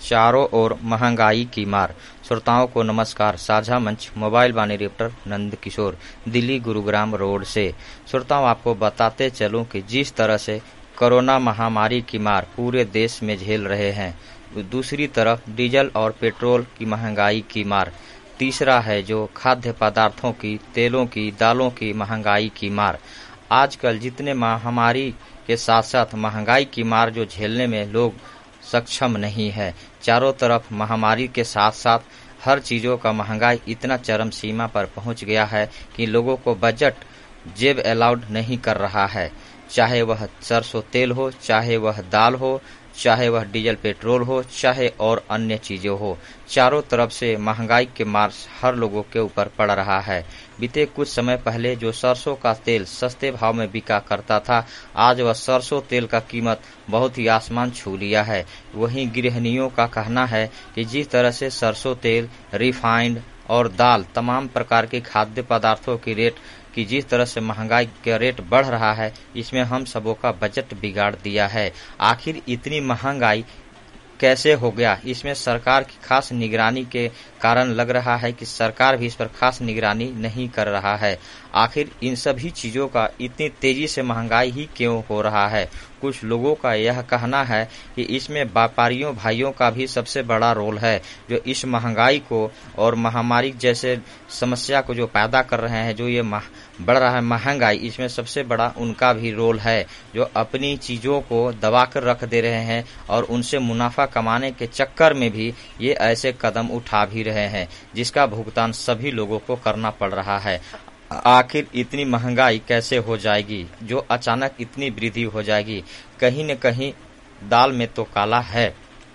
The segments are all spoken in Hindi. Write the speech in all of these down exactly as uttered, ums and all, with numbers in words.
चारों ओर महंगाई की मार। श्रोताओं को नमस्कार। साझा मंच mobile Vaani reporter Nand Kishor, Delhi Gurugram road से। श्रोताओं, आपको बताते चलूं कि जिस तरह से कोरोना महामारी की मार पूरे देश में झेल रहे हैं, दूसरी तरफ डीजल और पेट्रोल की महंगाई की मार, तीसरा है जो खाद्य पदार्थों की, तेलों की, दालों की महंगाई की मार। आजकल जितने महामारी के साथ साथ महंगाई की मार जो झेलने में लोग सक्षम नहीं है। चारों तरफ महामारी के साथ साथ हर चीजों का महंगाई इतना चरम सीमा पर पहुंच गया है कि लोगों को बजट जेब अलाउड नहीं कर रहा है। चाहे वह सरसों तेल हो, चाहे वह दाल हो, चाहे वह डीजल पेट्रोल हो, चाहे और अन्य चीजें हो, चारों तरफ से महंगाई के मार हर लोगों के ऊपर पड़ रहा है। बीते कुछ समय पहले जो सरसों का तेल सस्ते भाव में बिका करता था, आज वह सरसों तेल का कीमत बहुत ही आसमान छू लिया है। वहीं गृहिणियों का कहना है कि जिस तरह से सरसों तेल, रिफाइंड और दाल, तमाम प्रकार के खाद्य पदार्थों की रेट कि जिस तरह से महंगाई का रेट बढ़ रहा है, इसमें हम सबों का बजट बिगाड़ दिया है। आखिर इतनी महंगाई कैसे हो गया? इसमें सरकार की खास निगरानी के कारण लग रहा है कि सरकार भी इस पर खास निगरानी नहीं कर रहा है। आखिर इन सभी चीजों का इतनी तेजी से महंगाई ही क्यों हो रहा है? कुछ लोगों का यह कहना है कि इसमें व्यापारियों भाइयों का भी सबसे बड़ा रोल है, जो इस महंगाई को और महामारी जैसे समस्या को जो पैदा कर रहे हैं, जो ये बढ़ रहा है महंगाई, इसमें सबसे बड़ा उनका भी रोल है, जो अपनी चीजों को दबा कर रख दे रहे हैं और उनसे मुनाफा कमाने के चक्कर में भी ये ऐसे कदम उठा भी रहे हैं, जिसका भुगतान सभी लोगों को करना पड़ रहा है। आखिर इतनी महंगाई कैसे हो जाएगी, जो अचानक इतनी वृद्धि हो जाएगी? कहीं न कहीं दाल में तो काला है।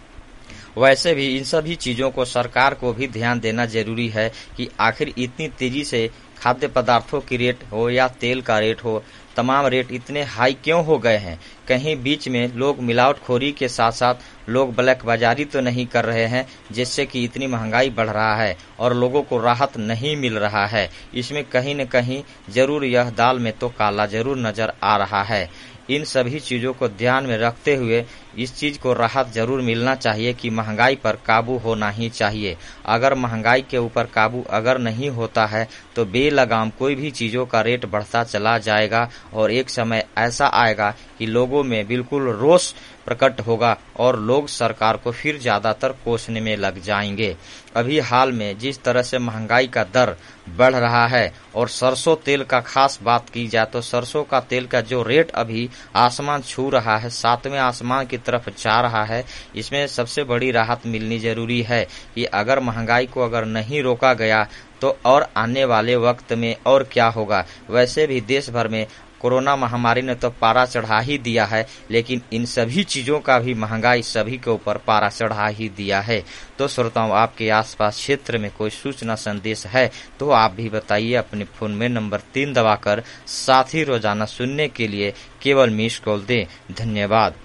वैसे भी इन सभी चीजों को सरकार को भी ध्यान देना जरूरी है कि आखिर इतनी तेजी से खाद्य पदार्थों की रेट हो या तेल का रेट हो, तमाम रेट इतने हाई क्यों हो गए हैं? कहीं बीच में लोग मिलावटखोरी के साथ साथ लोग ब्लैक बाजारी तो नहीं कर रहे हैं, जिससे कि इतनी महंगाई बढ़ रहा है और लोगों को राहत नहीं मिल रहा है? इसमें कहीं न कहीं जरूर यह दाल में तो काला जरूर नजर आ रहा है। इन सभी चीजों को ध्यान में रखते हुए इस चीज को राहत जरूर मिलना चाहिए कि महंगाई पर काबू होना ही चाहिए। अगर महंगाई के ऊपर काबू अगर नहीं होता है तो बेलगाम कोई भी चीजों का रेट बढ़ता चला जाएगा और एक समय ऐसा आएगा कि लोगों में बिल्कुल रोष प्रकट होगा और लोग सरकार को फिर ज्यादातर कोसने में लग जाएंगे। अभी हाल में जिस तरह से महंगाई का दर बढ़ रहा है और सरसों तेल का खास बात की जाए तो सरसों का तेल का जो रेट अभी आसमान छू रहा है, सातवें आसमान की तरफ जा रहा है, इसमें सबसे बड़ी राहत मिलनी जरूरी है कि अगर महंगाई को अगर नहीं रोका गया तो और आने वाले वक्त में और क्या होगा। वैसे भी देश भर में कोरोना महामारी ने तो पारा चढ़ा ही दिया है, लेकिन इन सभी चीजों का भी महंगाई सभी के ऊपर पारा चढ़ा ही दिया है। तो श्रोताओं, आपके आसपास क्षेत्र में कोई सूचना संदेश है तो आप भी बताइए। अपने फोन में नंबर तीन दबाकर साथ ही रोजाना सुनने के लिए केवल मिस कॉल दें। धन्यवाद।